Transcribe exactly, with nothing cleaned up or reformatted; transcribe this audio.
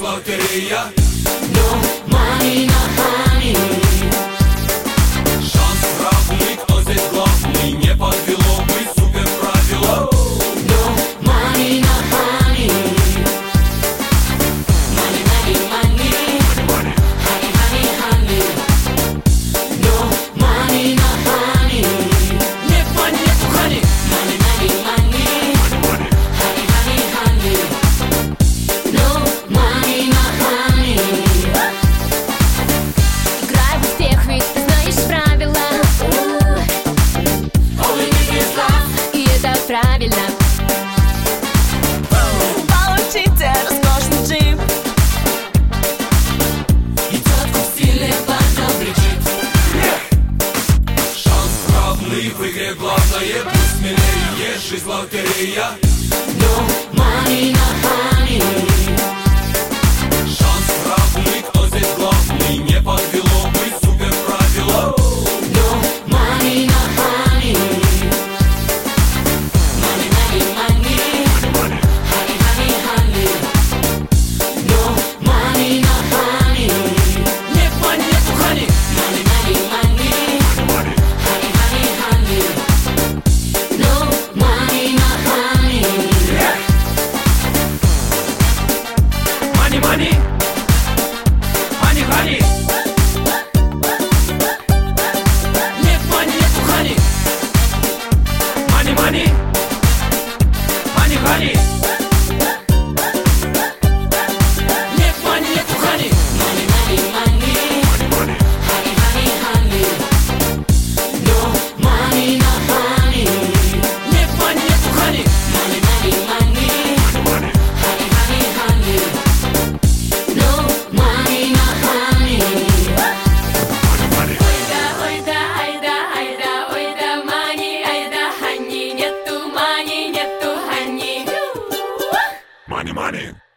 лотерея. No money, no honey. Шанс равный, кто здесь главный? Не подвело бы супер правило. No money, no honey. Money, money, money. Honey, honey, honey. No money, no honey. Нет money, нету honey. Money, money, money. Honey, honey, honey. No money, no honey. Играй в успех, ведь ты знаешь правила. All we need is love. И это правильно. Получите роскошный джип. И тетку в стиле Бардо Бриджит. Шанс равный, в игре главное. Пусть смелее, жизнь лотерея. No money, no honey. Шанс равный, кто здесь главный? Не подвело бы супер правило. No money, no honey. Money, money, money. Honey, honey, honey. No money, no honey. Нет money, нету honey. Money, money, money. Honey, honey, honey. No money, no honey. Money, money. Honey, honey. Нет money, нету honey. Money, money. Honey, honey. Нет money, нету honey. Money, money, money. Honey, honey, honey. No money, no honey. Нет money, нету honey. Money, money, money. Honey, honey, honey. No money, no honey. Ой да, ой да, ай да, ай да, ой да, мани, ай да, хани, нету мани, нету хани. Money, money.